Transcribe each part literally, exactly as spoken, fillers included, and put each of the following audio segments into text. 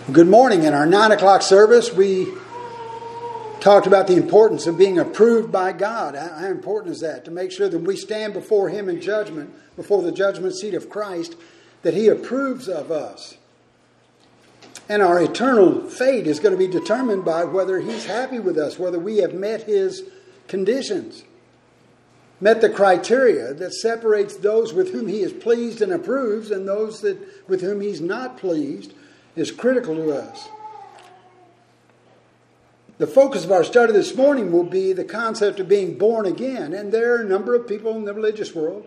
Good morning. In our nine o'clock service, we talked about the importance of being approved by God. How important is that? To make sure that we stand before Him in judgment, before the judgment seat of Christ, that He approves of us. And our eternal fate is going to be determined by whether He's happy with us, whether we have met His conditions, met the criteria that separates those with whom He is pleased and approves and those that with whom He's not pleased is critical to us. The focus of our study this morning will be the concept of being born again. And there are a number of people in the religious world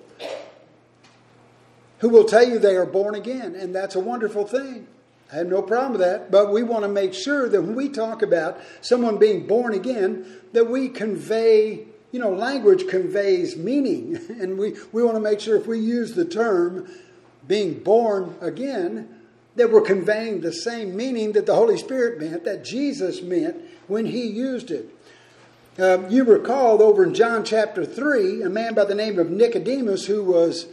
who will tell you they are born again. And that's a wonderful thing. I have no problem with that. But we want to make sure that when we talk about someone being born again, that we convey, you know, language conveys meaning. And we, we want to make sure if we use the term being born again, that we're conveying the same meaning that the Holy Spirit meant, that Jesus meant when He used it. Uh, you recall over in John chapter three, a man by the name of Nicodemus, who was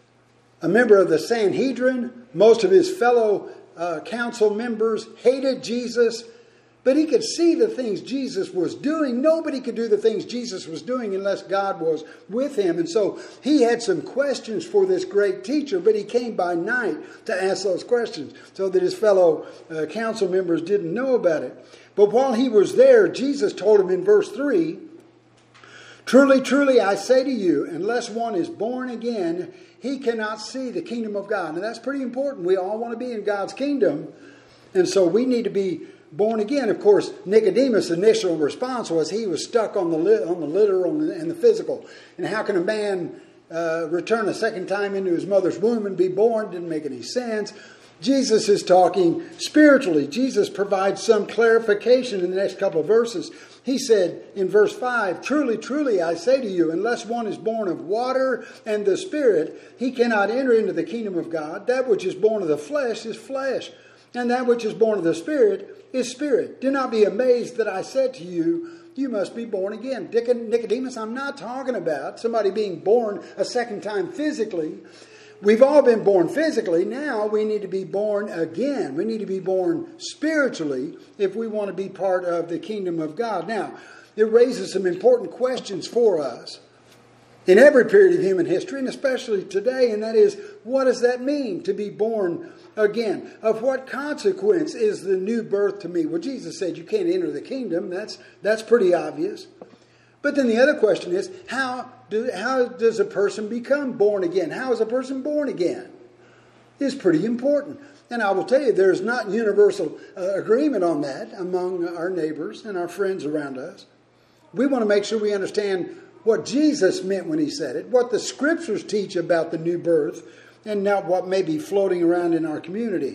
a member of the Sanhedrin. Most of his fellow uh, council members hated Jesus, but he could see the things Jesus was doing. Nobody could do the things Jesus was doing unless God was with him. And so he had some questions for this great teacher, but he came by night to ask those questions so that his fellow uh, council members didn't know about it. But while he was there, Jesus told him in verse three, "Truly, truly, I say to you, unless one is born again, he cannot see the kingdom of God." And that's pretty important. We all want to be in God's kingdom. And so we need to be born again. Of course, Nicodemus' initial response was he was stuck on the li- on the literal and the physical. And how can a man uh, return a second time into his mother's womb and be born? Didn't make any sense. Jesus is talking spiritually. Jesus provides some clarification in the next couple of verses. He said in verse five, "Truly, truly, I say to you, unless one is born of water and the Spirit, he cannot enter into the kingdom of God. That which is born of the flesh is flesh, and that which is born of the Spirit is spirit. Do not be amazed that I said to you, you must be born again." Nicodemus, I'm not talking about somebody being born a second time physically. We've all been born physically. Now we need to be born again. We need to be born spiritually if we want to be part of the kingdom of God. Now, it raises some important questions for us in every period of human history, and especially today, and that is, what does that mean to be born again? Of what consequence is the new birth to me? Well, Jesus said you can't enter the kingdom. That's that's pretty obvious. But then the other question is, how do how does a person become born again? How is a person born again? It's pretty important. And I will tell you, there's not universal uh, agreement on that among our neighbors and our friends around us. We want to make sure we understand what Jesus meant when He said it, what the Scriptures teach about the new birth, and not what may be floating around in our community.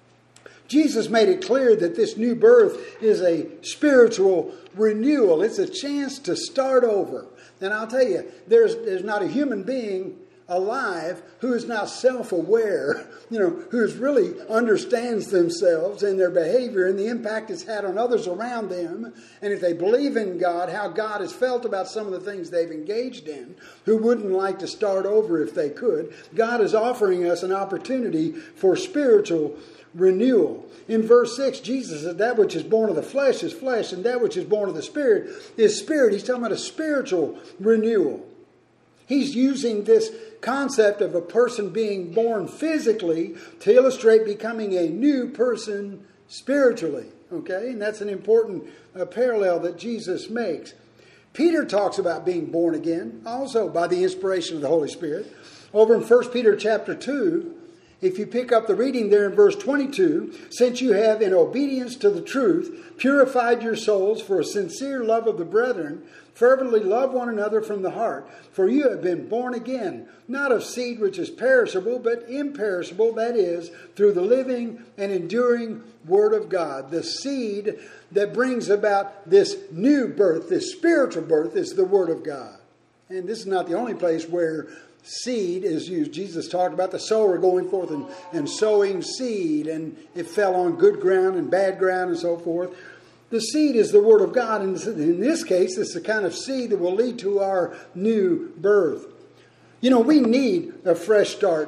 Jesus made it clear that this new birth is a spiritual renewal. It's a chance to start over. And I'll tell you, there's, there's not a human being alive who is not self-aware, you know, who really understands themselves and their behavior and the impact it's had on others around them. And if they believe in God, how God has felt about some of the things they've engaged in, who wouldn't like to start over if they could. God is offering us an opportunity for spiritual renewal. In verse six, Jesus said, that which is born of the flesh is flesh, and that which is born of the Spirit is spirit. He's talking about a spiritual renewal. He's using this concept of a person being born physically to illustrate becoming a new person spiritually. Okay? And that's an important uh, parallel that Jesus makes. Peter talks about being born again, also by the inspiration of the Holy Spirit. Over in First Peter chapter two, if you pick up the reading there in verse twenty-two, "Since you have, in obedience to the truth, purified your souls for a sincere love of the brethren, fervently love one another from the heart. For you have been born again, not of seed which is perishable, but imperishable, that is, through the living and enduring Word of God." The seed that brings about this new birth, this spiritual birth, is the Word of God. And this is not the only place where seed is used. Jesus talked about the sower going forth and, and sowing seed, and it fell on good ground and bad ground and so forth. The seed is the Word of God, and in this case, it's the kind of seed that will lead to our new birth. You know, we need a fresh start.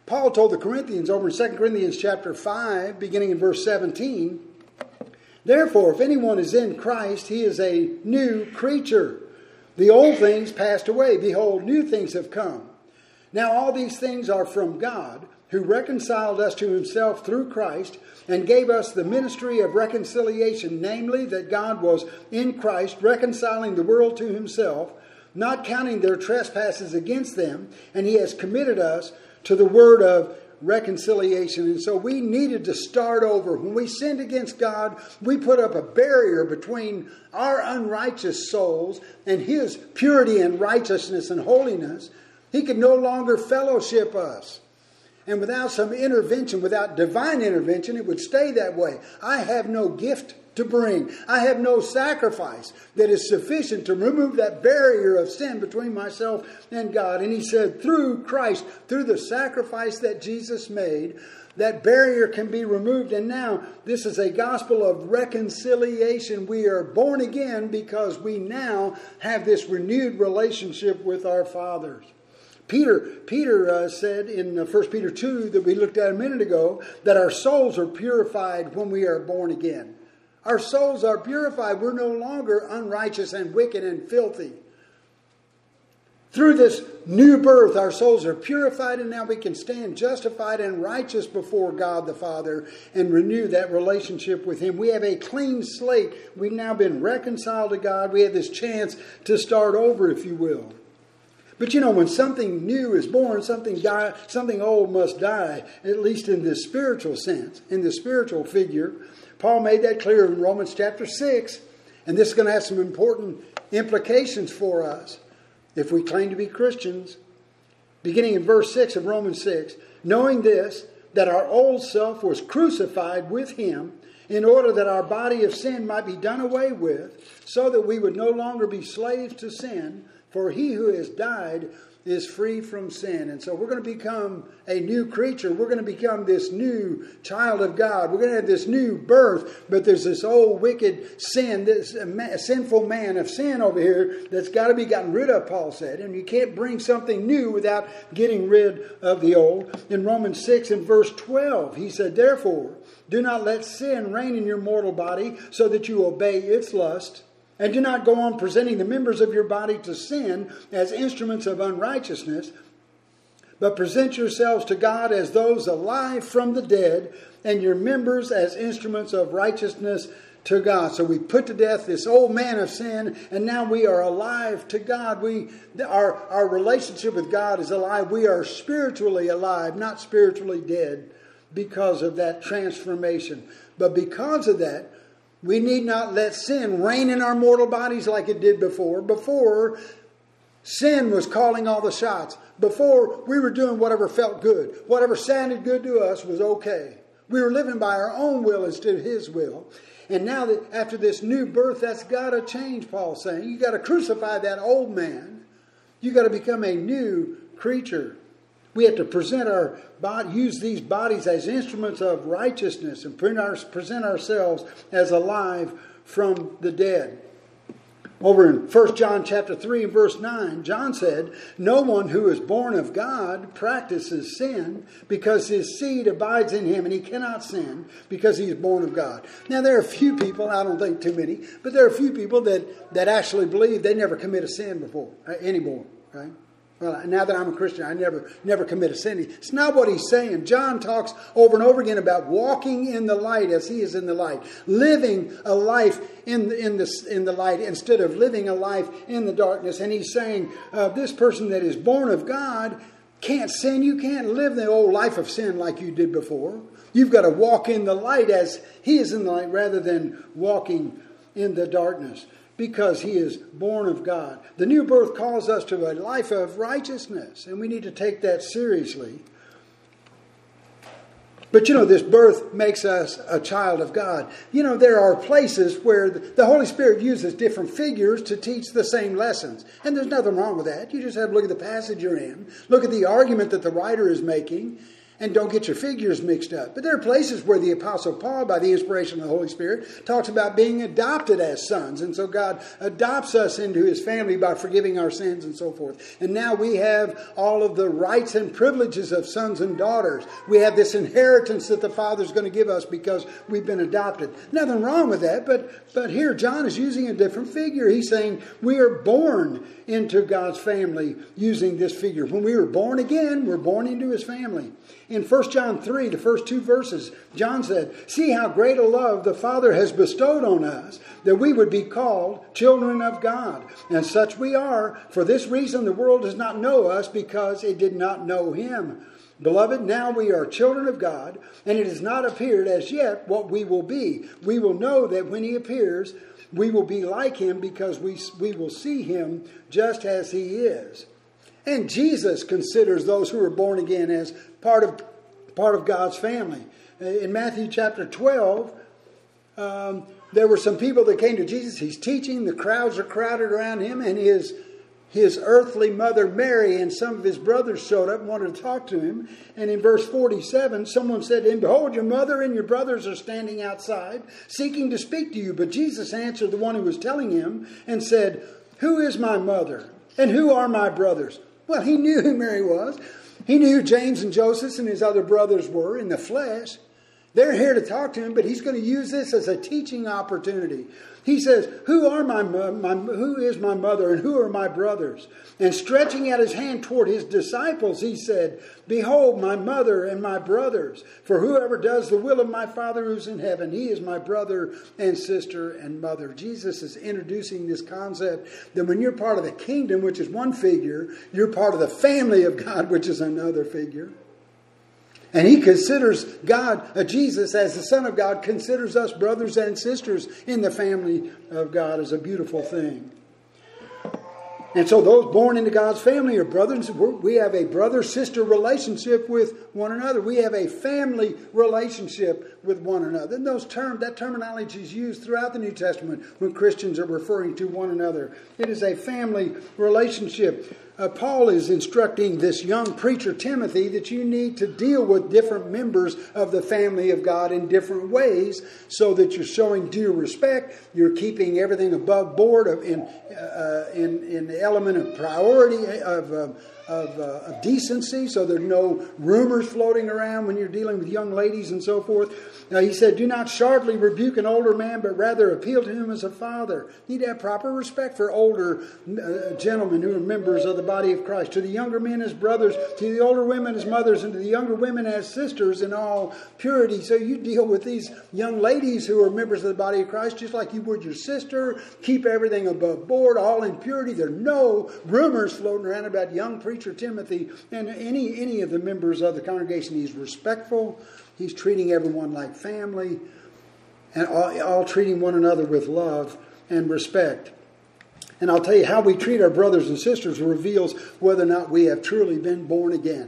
Paul told the Corinthians over in Second Corinthians chapter five, beginning in verse seventeen, therefore, if anyone is in Christ, he is a new creature. The old things passed away. Behold, new things have come. Now all these things are from God, who reconciled us to himself through Christ and gave us the ministry of reconciliation, namely that God was in Christ reconciling the world to himself, not counting their trespasses against them, and he has committed us to the word of reconciliation. And so we needed to start over. When we sinned against God, we put up a barrier between our unrighteous souls and his purity and righteousness and holiness. He could no longer fellowship us. And without some intervention, without divine intervention, it would stay that way. I have no gift to bring. I have no sacrifice that is sufficient to remove that barrier of sin between myself and God. And he said, through Christ, through the sacrifice that Jesus made, that barrier can be removed. And now this is a gospel of reconciliation. We are born again because we now have this renewed relationship with our fathers. Peter Peter uh, said in uh, First Peter two that we looked at a minute ago that our souls are purified when we are born again. Our souls are purified. We're no longer unrighteous and wicked and filthy. Through this new birth, our souls are purified, and now we can stand justified and righteous before God the Father and renew that relationship with him. We have a clean slate. We've now been reconciled to God. We have this chance to start over, if you will. But you know, when something new is born, something die, something old must die, at least in the spiritual sense, in the spiritual figure. Paul made that clear in Romans chapter six. And this is going to have some important implications for us if we claim to be Christians. Beginning in verse six of Romans six, knowing this, that our old self was crucified with him, in order that our body of sin might be done away with, so that we would no longer be slaves to sin, for he who has died is free from sin. And so we're going to become a new creature. We're going to become this new child of God. We're going to have this new birth. But there's this old wicked sin, this sinful man of sin over here that's got to be gotten rid of, Paul said. And you can't bring something new without getting rid of the old. In Romans six and verse twelve, he said, therefore, do not let sin reign in your mortal body so that you obey its lust. And do not go on presenting the members of your body to sin as instruments of unrighteousness, but present yourselves to God as those alive from the dead, and your members as instruments of righteousness to God. So we put to death this old man of sin, and now we are alive to God. We our, our relationship with God is alive. We are spiritually alive, not spiritually dead, because of that transformation. But because of that, we need not let sin reign in our mortal bodies like it did before. Before, sin was calling all the shots. Before, we were doing whatever felt good. Whatever sounded good to us was okay. We were living by our own will instead of his will. And now that after this new birth, that's got to change, Paul's saying. You got to crucify that old man. You got to become a new creature. We have to present our body, use these bodies as instruments of righteousness and present ourselves as alive from the dead. Over in First John chapter three and verse nine, John said, no one who is born of God practices sin because his seed abides in him, and he cannot sin because he is born of God. Now there are a few people, I don't think too many, but there are a few people that, that actually believe they never commit a sin before, anymore, right? Well, now that I'm a Christian, I never never commit a sin. It's not what he's saying. John talks over and over again about walking in the light as he is in the light. Living a life in the, in the, in the light instead of living a life in the darkness. And he's saying uh, this person that is born of God can't sin. You can't live the old life of sin like you did before. You've got to walk in the light as he is in the light rather than walking in the darkness. Because he is born of God. The new birth calls us to a life of righteousness, and we need to take that seriously. But you know, this birth makes us a child of God. You know, there are places where the Holy Spirit uses different figures to teach the same lessons. And there's nothing wrong with that. You just have to look at the passage you're in, look at the argument that the writer is making, And don't get your figures mixed up. But there are places where the Apostle Paul, by the inspiration of the Holy Spirit, talks about being adopted as sons. And so God adopts us into his family by forgiving our sins and so forth. And now we have all of the rights and privileges of sons and daughters. We have this inheritance that the Father's going to give us because we've been adopted. Nothing wrong with that, but, but here John is using a different figure. He's saying we are born into God's family using this figure. When we were born again, we're born into his family. In First John three, the first two verses, John said, "See how great a love the Father has bestowed on us, that we would be called children of God. And such we are. For this reason the world does not know us, because it did not know him. Beloved, now we are children of God, and it has not appeared as yet what we will be. We will know that when he appears, we will be like him, because we, we will see him just as he is." And Jesus considers those who are born again as part of part of God's family. In Matthew chapter twelve, um, there were some people that came to Jesus. He's teaching. The crowds are crowded around him. And his, his earthly mother Mary and some of his brothers showed up and wanted to talk to him. And in verse forty-seven, someone said to him, "Behold, your mother and your brothers are standing outside, seeking to speak to you." But Jesus answered the one who was telling him and said, "Who is my mother? And who are my brothers?" Well, he knew who Mary was. He knew who James and Joseph and his other brothers were in the flesh. They're here to talk to him, but he's going to use this as a teaching opportunity. He says, "Who are my, my who is my mother and who are my brothers?" And stretching out his hand toward his disciples, he said, "Behold, my mother and my brothers. For whoever does the will of my Father who's in heaven, he is my brother and sister and mother." Jesus is introducing this concept that when you're part of the kingdom, which is one figure, you're part of the family of God, which is another figure. And he considers God, uh, Jesus, as the Son of God, considers us brothers and sisters in the family of God as a beautiful thing. And so those born into God's family are brothers. We have a brother-sister relationship with one another. We have a family relationship with one another. And those terms, that terminology is used throughout the New Testament when Christians are referring to one another. It is a family relationship. Uh, Paul is instructing this young preacher, Timothy, that you need to deal with different members of the family of God in different ways so that you're showing due respect. You're keeping everything above board of, in, uh, in, in the element of priority, of, uh, of, uh, of decency, so there's no rumors floating around when you're dealing with young ladies and so forth. Now, he said, "Do not sharply rebuke an older man, but rather appeal to him as a father." You need to have proper respect for older uh, gentlemen who are members of the body of Christ. To the younger men as brothers, to the older women as mothers, and to the younger women as sisters in all purity. So you deal with these young ladies who are members of the body of Christ just like you would your sister. Keep everything above board, all in purity. There are no rumors floating around about young preacher Timothy and any, any of the members of the congregation. He's respectful. He's treating everyone like family, and all, all treating one another with love and respect. And I'll tell you, how we treat our brothers and sisters reveals whether or not we have truly been born again.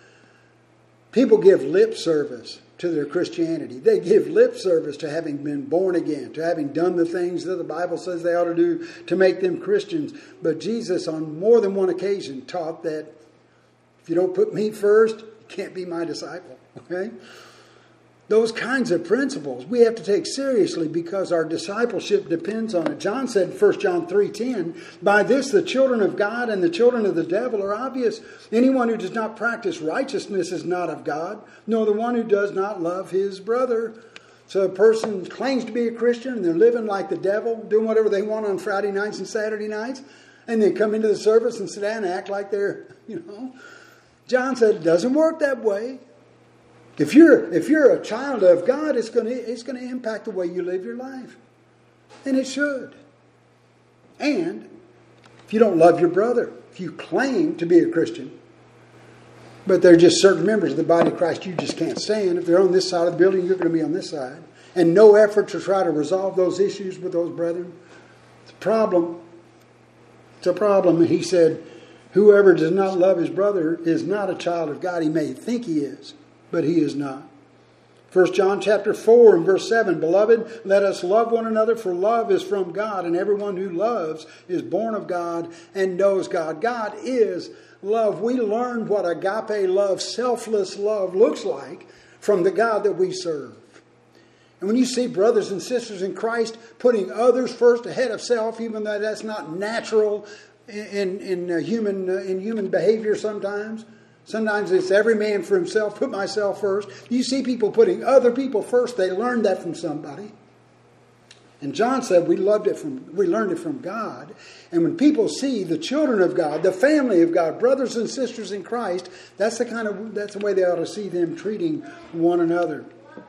People give lip service to their Christianity. They give lip service to having been born again, to having done the things that the Bible says they ought to do to make them Christians. But Jesus, on more than one occasion, taught that if you don't put me first, you can't be my disciple. Okay? Those kinds of principles we have to take seriously because our discipleship depends on it. John said in First John three ten, "By this the children of God and the children of the devil are obvious. Anyone who does not practice righteousness is not of God, nor the one who does not love his brother." So a person claims to be a Christian and they're living like the devil, doing whatever they want on Friday nights and Saturday nights, and they come into the service and sit down and act like they're, you know. John said it doesn't work that way. If you're if you're a child of God, it's going to it's going to impact the way you live your life, and it should. And if you don't love your brother, if you claim to be a Christian, but there are just certain members of the body of Christ you just can't stand. If they're on this side of the building, you're going to be on this side, and no effort to try to resolve those issues with those brethren. It's a problem. It's a problem. And he said, "Whoever does not love his brother is not a child of God. He may think he is, but he is not. First John chapter four and verse seven, Beloved, let us love one another, for love is from God, and everyone who loves is born of God and knows God. God is love. We learn what agape love, selfless love, looks like from the God that we serve. And when you see brothers and sisters in Christ putting others first ahead of self, even though that's not natural in, in, uh, human, uh, in human behavior sometimes, sometimes it's every man for himself, put myself first. You see people putting other people first. They learned that from somebody. And John said we loved it from, we learned it from God. And when people see the children of God, the family of God, brothers and sisters in Christ, that's the kind of, that's the way they ought to see them treating one another.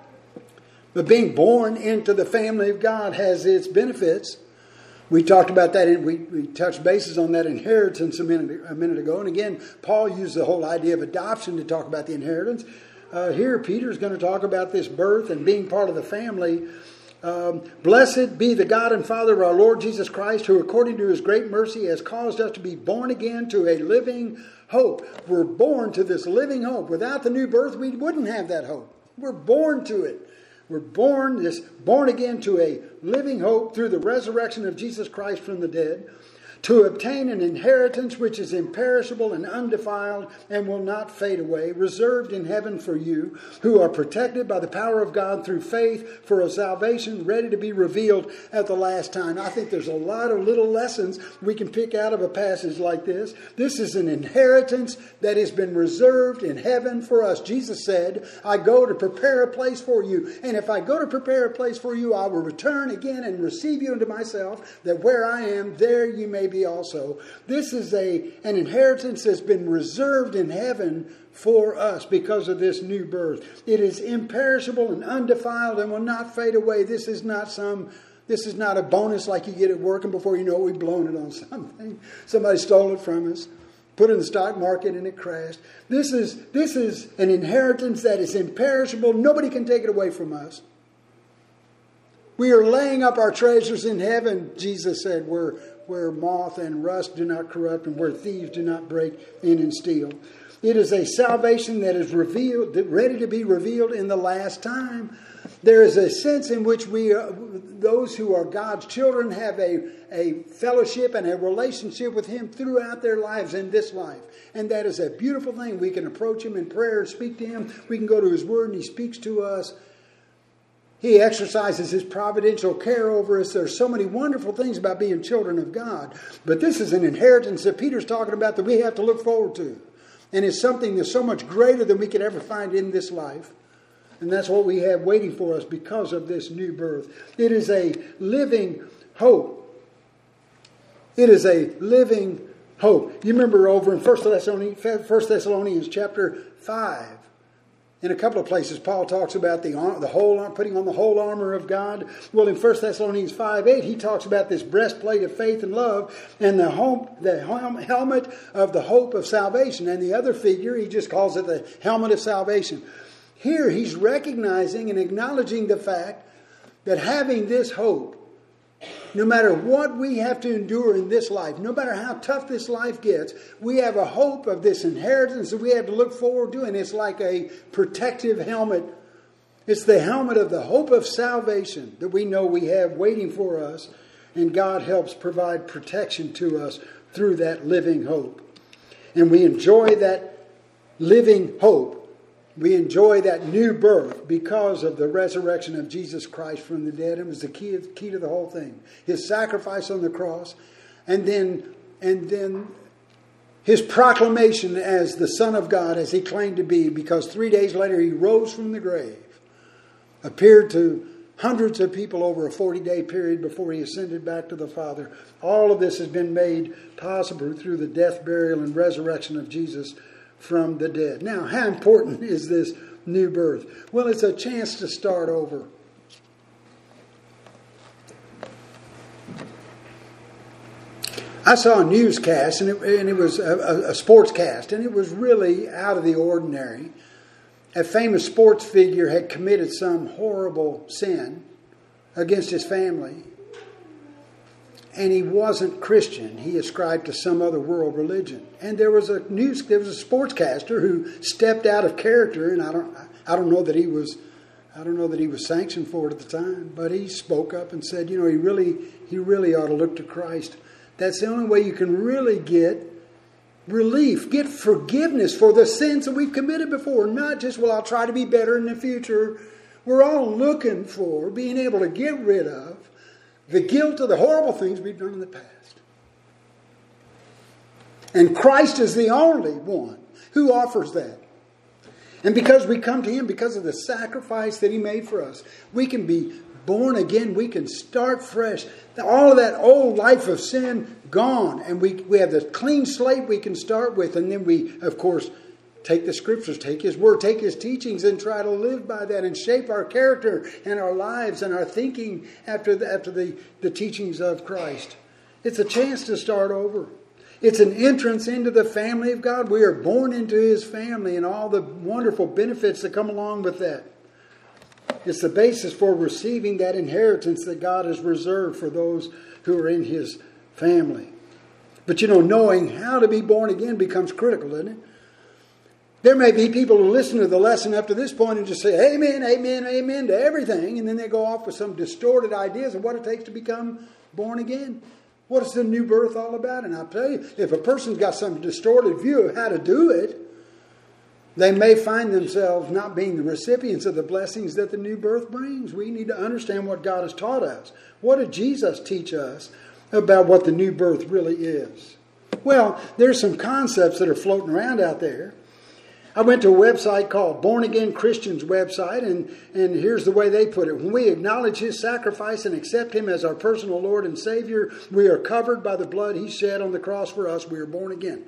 But being born into the family of God has its benefits. We talked about that, and we, we touched bases on that inheritance a minute, a minute ago. And again, Paul used the whole idea of adoption to talk about the inheritance. Uh, here, Peter's going to talk about this birth and being part of the family. Um, Blessed be the God and Father of our Lord Jesus Christ, who according to his great mercy has caused us to be born again to a living hope. We're born to this living hope. Without the new birth, we wouldn't have that hope. We're born to it. We're born, this born again to a living hope through the resurrection of Jesus Christ from the dead, to obtain an inheritance which is imperishable and undefiled and will not fade away, reserved in heaven for you, who are protected by the power of God through faith for a salvation ready to be revealed at the last time. I think there's a lot of little lessons we can pick out of a passage like this. This is an inheritance that has been reserved in heaven for us. Jesus said, I go to prepare a place for you. And if I go to prepare a place for you, I will return again and receive you into myself, that where I am, there you may be also. This is a an inheritance that's been reserved in heaven for us because of this new birth. It is imperishable and undefiled and will not fade away. This is not some this is not a bonus like you get at work, and before you know it, we've blown it on something. Somebody stole it from us, put it in the stock market, and it crashed. This is this is an inheritance that is imperishable. Nobody can take it away from us. We are laying up our treasures in heaven, Jesus said, where where moth and rust do not corrupt and where thieves do not break in and steal. It is a salvation that is revealed, ready to be revealed in the last time. There is a sense in which we, uh, those who are God's children, have a, a fellowship and a relationship with Him throughout their lives in this life. And that is a beautiful thing. We can approach Him in prayer and speak to Him. We can go to His Word and He speaks to us. He exercises His providential care over us. There's so many wonderful things about being children of God. But this is an inheritance that Peter's talking about that we have to look forward to. And it's something that's so much greater than we could ever find in this life. And that's what we have waiting for us because of this new birth. It is a living hope. It is a living hope. You remember over in First Thessalonians, First Thessalonians chapter five. In a couple of places, Paul talks about the the whole putting on the whole armor of God. Well, in First Thessalonians five eight, he talks about this breastplate of faith and love and the hope, the helmet of the hope of salvation. And the other figure, he just calls it the helmet of salvation. Here, he's recognizing and acknowledging the fact that having this hope, no matter what we have to endure in this life, no matter how tough this life gets, we have a hope of this inheritance that we have to look forward to, and it's like a protective helmet. It's the helmet of the hope of salvation that we know we have waiting for us, and God helps provide protection to us through that living hope. And we enjoy that living hope. We enjoy that new birth because of the resurrection of Jesus Christ from the dead. It was the key, key to the whole thing. His sacrifice on the cross, and then, and then His proclamation as the Son of God, as He claimed to be, because three days later He rose from the grave, appeared to hundreds of people over a forty-day period before He ascended back to the Father. All of this has been made possible through the death, burial, and resurrection of Jesus from the dead. Now, how important is this new birth? Well, it's a chance to start over. I saw a newscast, and it, and it was a, a sportscast, and it was really out of the ordinary. A famous sports figure had committed some horrible sin against his family, and he wasn't Christian. He ascribed to some other world religion. And there was a news, there was a sportscaster who stepped out of character, and I don't, I don't know that he was I don't know that he was sanctioned for it at the time, but he spoke up and said, you know, he really, he really ought to look to Christ. That's the only way you can really get relief, get forgiveness for the sins that we've committed before. Not just, well, I'll try to be better in the future. We're all looking for being able to get rid of the guilt of the horrible things we've done in the past. And Christ is the only one who offers that. And because we come to Him, because of the sacrifice that He made for us, we can be born again. We can start fresh. All of that old life of sin gone. And we, we have this clean slate we can start with. And then we, of course, take the Scriptures, take His Word, take His teachings and try to live by that and shape our character and our lives and our thinking after the, after the, the teachings of Christ. It's a chance to start over. It's an entrance into the family of God. We are born into His family and all the wonderful benefits that come along with that. It's the basis for receiving that inheritance that God has reserved for those who are in His family. But you know, knowing how to be born again becomes critical, doesn't it? There may be people who listen to the lesson up to this point and just say, amen, amen, amen to everything. And then they go off with some distorted ideas of what it takes to become born again. What is the new birth all about? And I'll tell you, if a person's got some distorted view of how to do it, they may find themselves not being the recipients of the blessings that the new birth brings. We need to understand what God has taught us. What did Jesus teach us about what the new birth really is? Well, there's some concepts that are floating around out there. I went to a website called Born Again Christians website, and, and here's the way they put it. When we acknowledge His sacrifice and accept Him as our personal Lord and Savior, we are covered by the blood He shed on the cross for us. We are born again.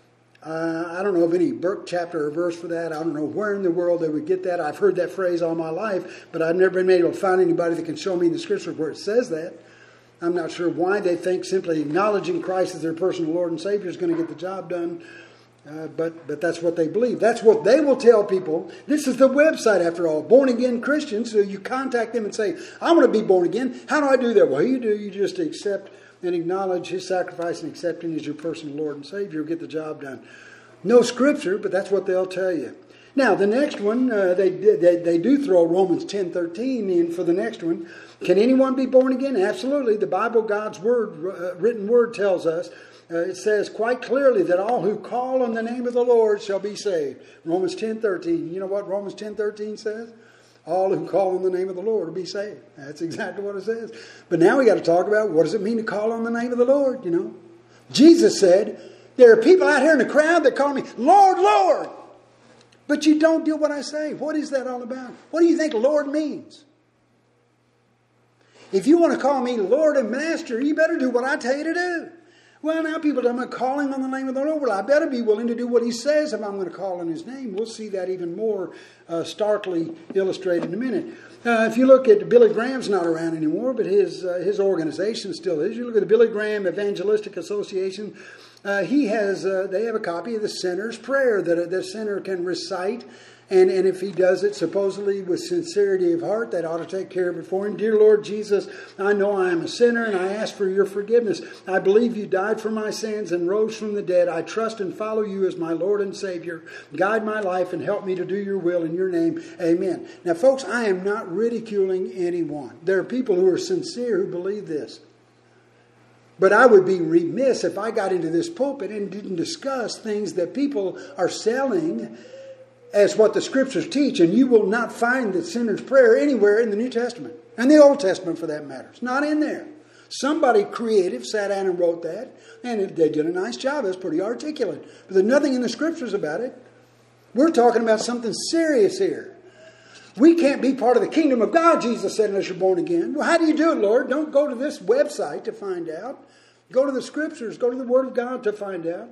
Uh, I don't know of any book, chapter, or verse for that. I don't know where in the world they would get that. I've heard that phrase all my life, but I've never been able to find anybody that can show me in the Scripture where it says that. I'm not sure why they think simply acknowledging Christ as their personal Lord and Savior is going to get the job done. Uh, but but that's what they believe. That's what they will tell people. This is the website, after all, Born Again Christians. So you contact them and say, I want to be born again. How do I do that? Well, you do. You just accept and acknowledge His sacrifice and accept Him as your personal Lord and Savior. You'll get the job done. No Scripture, but that's what they'll tell you. Now, the next one, uh, they, they they do throw Romans ten thirteen in for the next one. Can anyone be born again? Absolutely. The Bible, God's word, uh, written word, tells us. Uh, it says quite clearly that all who call on the name of the Lord shall be saved. Romans ten thirteen. You know what Romans ten thirteen says? All who call on the name of the Lord will be saved. That's exactly what it says. But now we got to talk about, what does it mean to call on the name of the Lord? You know, Jesus said, there are people out here in the crowd that call me, Lord, Lord. But you don't do what I say. What is that all about? What do you think Lord means? If you want to call me Lord and Master, you better do what I tell you to do. Well, now people are calling on the name of the Lord. Well, I better be willing to do what He says if I'm going to call on His name. We'll see that even more uh, starkly illustrated in a minute. Uh, if you look at Billy Graham's not around anymore, but his uh, his organization still is. You look at the Billy Graham Evangelistic Association. Uh, he has uh, they have a copy of the sinner's prayer that the sinner can recite. And, and if he does it supposedly with sincerity of heart, that ought to take care of it for him. Dear Lord Jesus, I know I am a sinner and I ask for your forgiveness. I believe you died for my sins and rose from the dead. I trust and follow you as my Lord and Savior. Guide my life and help me to do your will in your name. Amen. Now, folks, I am not ridiculing anyone. There are people who are sincere who believe this. But I would be remiss if I got into this pulpit and didn't discuss things that people are selling as what the Scriptures teach, and you will not find the sinner's prayer anywhere in the New Testament, and the Old Testament for that matter. It's not in there. Somebody creative sat down and wrote that, and they did a nice job. It's pretty articulate. But there's nothing in the Scriptures about it. We're talking about something serious here. We can't be part of the kingdom of God, Jesus said, unless you're born again. Well, how do you do it, Lord? Don't go to this website to find out. Go to the Scriptures. Go to the Word of God to find out.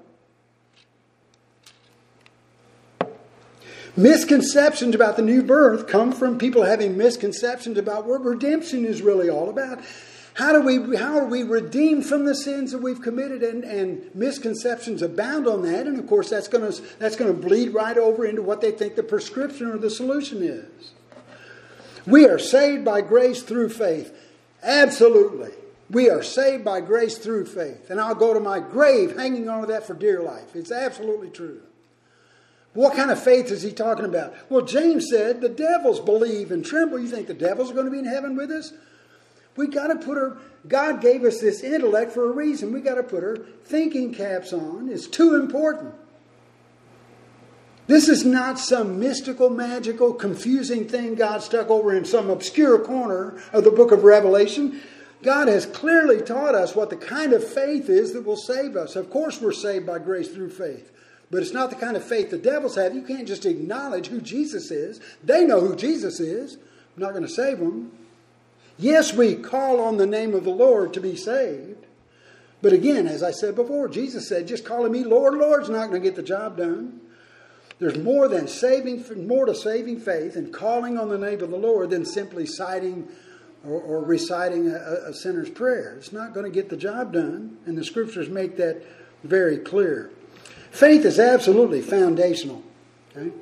Misconceptions about the new birth come from people having misconceptions about what redemption is really all about. How do we how are we redeemed from the sins that we've committed? And, and misconceptions abound on that. And of course that's going to that's going to bleed right over into what they think the prescription or the solution is. We are saved by grace through faith. Absolutely. We are saved by grace through faith. And I'll go to my grave hanging on to that for dear life. It's absolutely true. What kind of faith is he talking about? Well, James said the devils believe and tremble. You think the devils are going to be in heaven with us? We got to put our, God gave us this intellect for a reason. We got to put our thinking caps on. It's too important. This is not some mystical, magical, confusing thing God stuck over in some obscure corner of the book of Revelation. God has clearly taught us what the kind of faith is that will save us. Of course we're saved by grace through faith. But it's not the kind of faith the devils have. You can't just acknowledge who Jesus is. They know who Jesus is. I'm not going to save them. Yes, we call on the name of the Lord to be saved. But again, as I said before, Jesus said, just calling me Lord, Lord's not going to get the job done. There's more than saving, more to saving faith and calling on the name of the Lord than simply citing or, or reciting a, a sinner's prayer. It's not going to get the job done. And the scriptures make that very clear. Faith is absolutely foundational. Okay?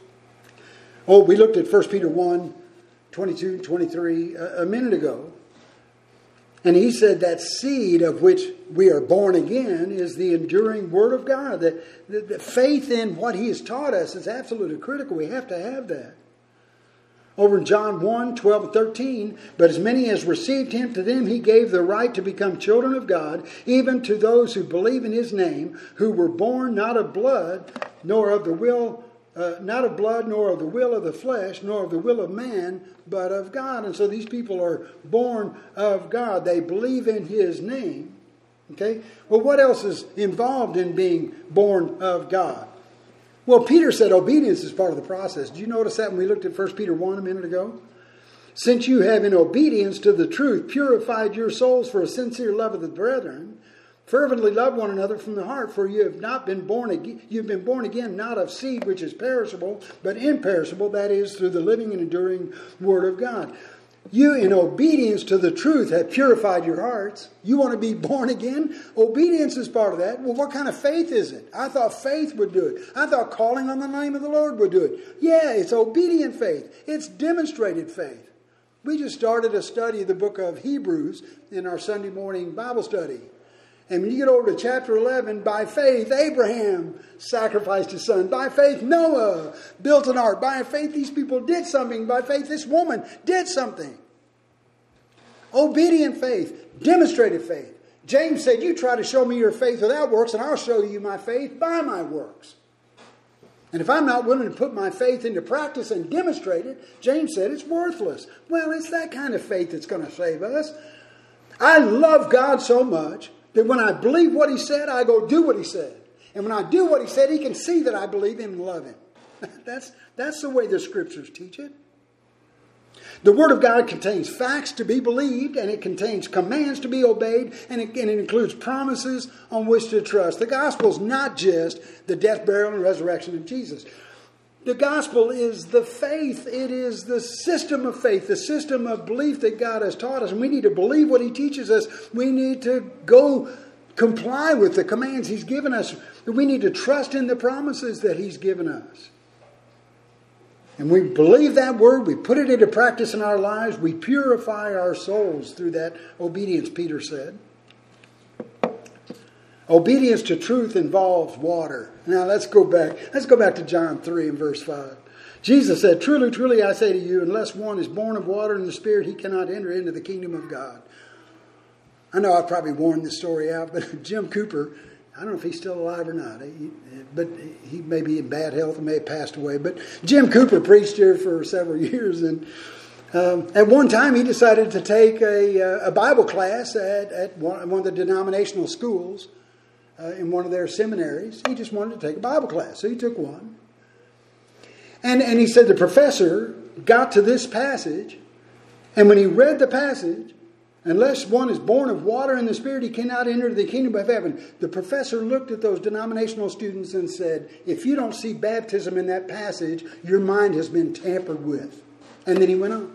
Oh, we looked at First Peter one, twenty-two, twenty-three a, a minute ago. And he said that seed of which we are born again is the enduring Word of God. The, the, the faith in what He has taught us is absolutely critical. We have to have that. Over in John one, twelve and thirteen, but as many as received Him, to them He gave the right to become children of God, even to those who believe in His name, who were born not of blood, nor of the will, uh, not of blood, nor of the will of the flesh, nor of the will of man, but of God. And so these people are born of God. They believe in His name. Okay? Well, what else is involved in being born of God? Well, Peter said obedience is part of the process. Did you notice that when we looked at First Peter one a minute ago? Since you have in obedience to the truth purified your souls for a sincere love of the brethren, fervently love one another from the heart, for you have not been born again, you've been born again not of seed which is perishable, but imperishable, that is, through the living and enduring Word of God. You, in obedience to the truth, have purified your hearts. You want to be born again? Obedience is part of that. Well, what kind of faith is it? I thought faith would do it. I thought calling on the name of the Lord would do it. Yeah, it's obedient faith. It's demonstrated faith. We just started a study of the book of Hebrews in our Sunday morning Bible study. And when you get over to chapter eleven, by faith, Abraham sacrificed his son. By faith, Noah built an ark. By faith, these people did something. By faith, this woman did something. Obedient faith, demonstrated faith. James said, you try to show me your faith without works, and I'll show you my faith by my works. And if I'm not willing to put my faith into practice and demonstrate it, James said it's worthless. Well, it's that kind of faith that's going to save us. I love God so much that when I believe what He said, I go do what He said. And when I do what He said, He can see that I believe Him and love Him. That's, that's the way the Scriptures teach it. The Word of God contains facts to be believed, and it contains commands to be obeyed, and it, and it includes promises on which to trust. The gospel is not just the death, burial, and resurrection of Jesus. The gospel is the faith. It is the system of faith, the system of belief that God has taught us. And we need to believe what He teaches us. We need to go comply with the commands He's given us. We need to trust in the promises that He's given us. And we believe that word. We put it into practice in our lives. We purify our souls through that obedience, Peter said. Obedience to truth involves water. Now let's go back. Let's go back to John three and verse five. Jesus said, truly, truly, I say to you, unless one is born of water and the Spirit, he cannot enter into the kingdom of God. I know I've probably worn this story out, but Jim Cooper, I don't know if he's still alive or not, he, but he may be in bad health and may have passed away. But Jim Cooper preached here for several years, and Um, at one time, he decided to take a, a Bible class at, at one, one of the denominational schools uh, in one of their seminaries. He just wanted to take a Bible class, so he took one. And, and he said the professor got to this passage, and when he read the passage, unless one is born of water and the Spirit, he cannot enter the kingdom of heaven. The professor looked at those denominational students and said, if you don't see baptism in that passage, your mind has been tampered with. And then he went on.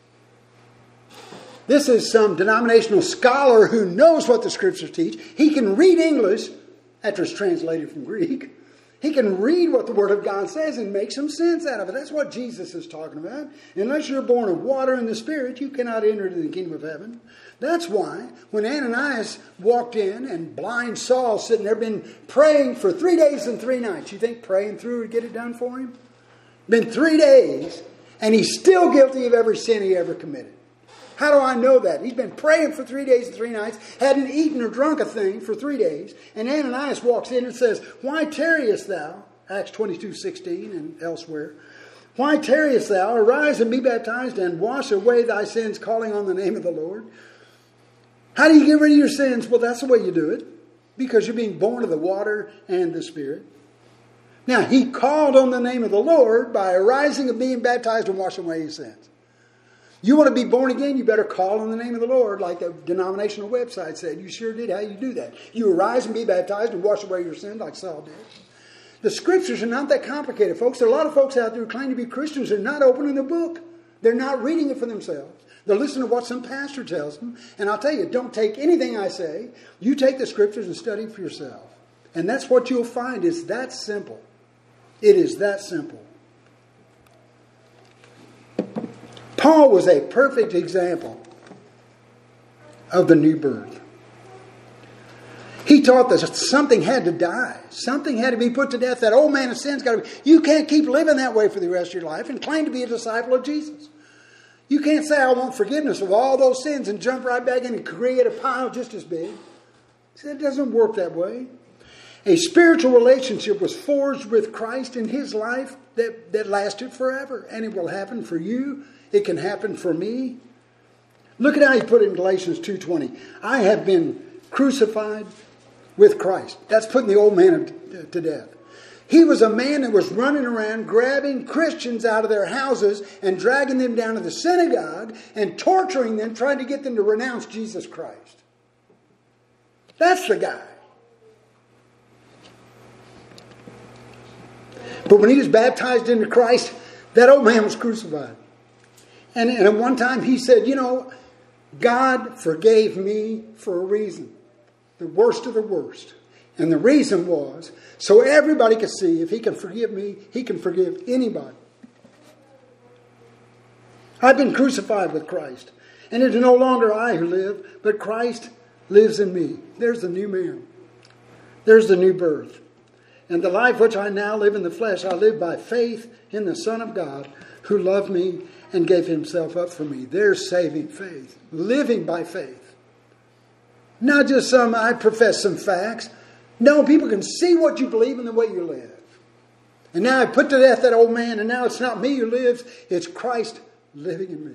This is some denominational scholar who knows what the Scriptures teach. He can read English after it's translated from Greek. He can read what the Word of God says and make some sense out of it. That's what Jesus is talking about. Unless you're born of water and the Spirit, you cannot enter into the kingdom of heaven. That's why when Ananias walked in and blind Saul sitting there, been praying for three days and three nights. You think praying through would get it done for him? Been three days and he's still guilty of every sin he ever committed. How do I know that? He's been praying for three days and three nights, hadn't eaten or drunk a thing for three days, and Ananias walks in and says, "Why tarriest thou?" Acts twenty-two sixteen and elsewhere. "Why tarriest thou? Arise and be baptized and wash away thy sins, calling on the name of the Lord." How do you get rid of your sins? Well, that's the way you do it, because you're being born of the water and the Spirit. Now, he called on the name of the Lord by arising and being baptized and washing away his sins. You want to be born again, you better call on the name of the Lord, like the denominational website said. You sure did. How you do that? You arise and be baptized and wash away your sins like Saul did. The scriptures are not that complicated, folks. There are a lot of folks out there who claim to be Christians. They're not opening the book. They're not reading it for themselves. They're listening to what some pastor tells them. And I'll tell you, don't take anything I say. You take the scriptures and study for yourself. And that's what you'll find. It's that simple. It is that simple. Paul was a perfect example of the new birth. He taught that something had to die. Something had to be put to death. That old man of sin's got to be. You can't keep living that way for the rest of your life and claim to be a disciple of Jesus. You can't say, "I want forgiveness of all those sins," and jump right back in and create a pile just as big. It doesn't work that way. A spiritual relationship was forged with Christ in his life that, that lasted forever. And it will happen for you. It can happen for me. Look at how he put it in Galatians two twenty. "I have been crucified with Christ." That's putting the old man to death. He was a man that was running around grabbing Christians out of their houses and dragging them down to the synagogue and torturing them, trying to get them to renounce Jesus Christ. That's the guy. But when he was baptized into Christ, that old man was crucified. And, and at one time he said, "You know, God forgave me for a reason. The worst of the worst. And the reason was so everybody could see if he can forgive me, he can forgive anybody. I've been crucified with Christ. And it is no longer I who live, but Christ lives in me." There's the new man. There's the new birth. "And the life which I now live in the flesh, I live by faith in the Son of God, who loved me and gave himself up for me." There's saving faith. Living by faith. Not just some, I profess some facts. No, people can see what you believe in the way you live. And now I put to death that old man, and now it's not me who lives, it's Christ living in me.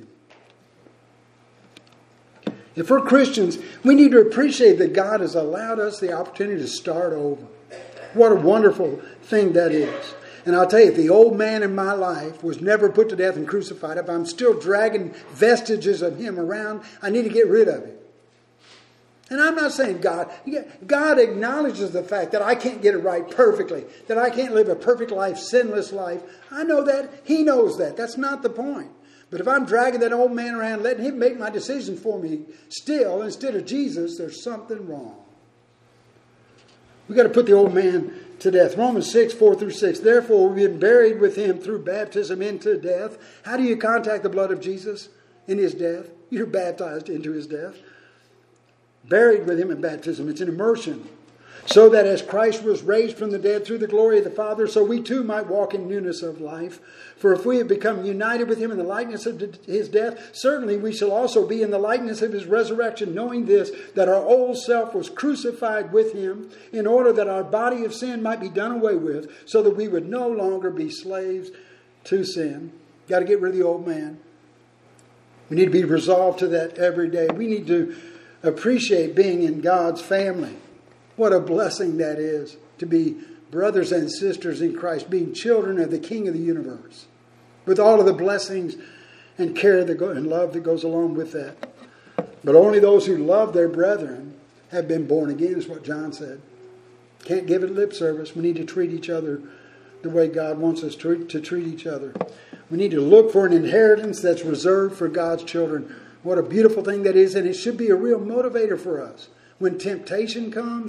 If we're Christians, we need to appreciate that God has allowed us the opportunity to start over. What a wonderful thing that is. And I'll tell you, if the old man in my life was never put to death and crucified, if I'm still dragging vestiges of him around, I need to get rid of him. And I'm not saying God, God acknowledges the fact that I can't get it right perfectly, that I can't live a perfect life, sinless life. I know that. He knows that. That's not the point. But if I'm dragging that old man around, letting him make my decisions for me still, instead of Jesus, there's something wrong. We've got to put the old man to death. Romans six, four through six. "Therefore, we've been buried with him through baptism into death." How do you contact the blood of Jesus in his death? You're baptized into his death. Buried with him in baptism. It's an immersion. "So that as Christ was raised from the dead through the glory of the Father, so we too might walk in newness of life. For if we have become united with him in the likeness of his death, certainly we shall also be in the likeness of his resurrection, knowing this, that our old self was crucified with him, in order that our body of sin might be done away with, so that we would no longer be slaves to sin." Got to get rid of the old man. We need to be resolved to that every day. We need to appreciate being in God's family. What a blessing that is, to be brothers and sisters in Christ, being children of the King of the universe, with all of the blessings and care that go, and love that goes along with that. But only those who love their brethren have been born again, is what John said. Can't give it lip service. We need to treat each other the way God wants us to, to treat each other. We need to look for an inheritance that's reserved for God's children. What a beautiful thing that is, and it should be a real motivator for us. When temptation comes,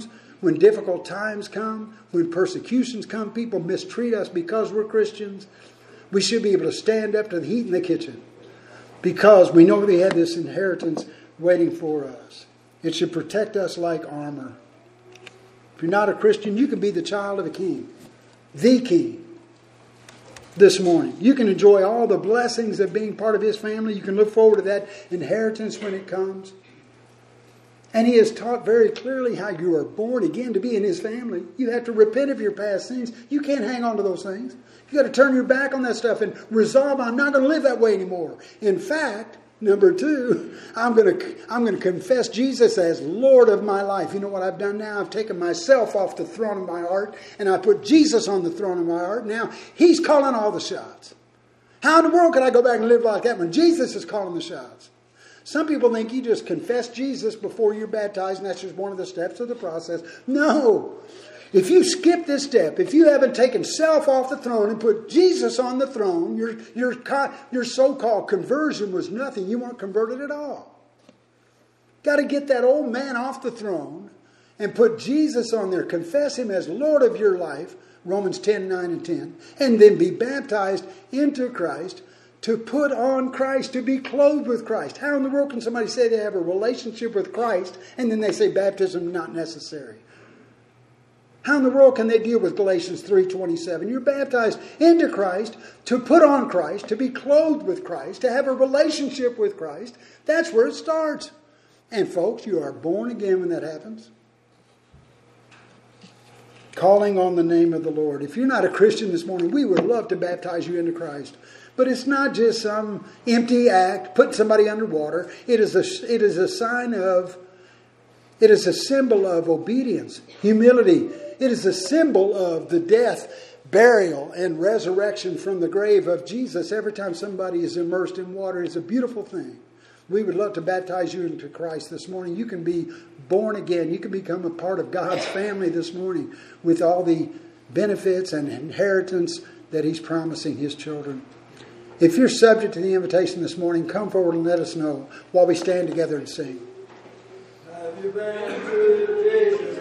when difficult times come, when persecutions come, people mistreat us because we're Christians, we should be able to stand up to the heat in the kitchen because we know we have this inheritance waiting for us. It should protect us like armor. If you're not a Christian, you can be the child of a king, the king, this morning. You can enjoy all the blessings of being part of his family. You can look forward to that inheritance when it comes. And he has taught very clearly how you are born again to be in his family. You have to repent of your past sins. You can't hang on to those things. You got to turn your back on that stuff and resolve, I'm not going to live that way anymore. In fact, number two, I'm going to I'm going to confess Jesus as Lord of my life. You know what I've done now? I've taken myself off the throne of my heart and I put Jesus on the throne of my heart. Now he's calling all the shots. How in the world could I go back and live like that when Jesus is calling the shots? Some people think you just confess Jesus before you're baptized and that's just one of the steps of the process. No. If you skip this step, if you haven't taken self off the throne and put Jesus on the throne, your, your, your so-called conversion was nothing. You weren't converted at all. Got to get that old man off the throne and put Jesus on there. Confess him as Lord of your life, Romans ten, nine and ten. And then be baptized into Christ to put on Christ, to be clothed with Christ. How in the world can somebody say they have a relationship with Christ and then they say baptism is not necessary? How in the world can they deal with Galatians three twenty-seven? You're baptized into Christ to put on Christ, to be clothed with Christ, to have a relationship with Christ. That's where it starts. And folks, you are born again when that happens. Calling on the name of the Lord. If you're not a Christian this morning, we would love to baptize you into Christ. But it's not just some empty act, putting somebody underwater. It is a, it is a sign of, it is a symbol of obedience, humility. It is a symbol of the death, burial, and resurrection from the grave of Jesus. Every time somebody is immersed in water, it's a beautiful thing. We would love to baptize you into Christ this morning. You can be born again. You can become a part of God's family this morning with all the benefits and inheritance that he's promising his children. If you're subject to the invitation this morning, come forward and let us know while we stand together and sing. Have you been to Jesus?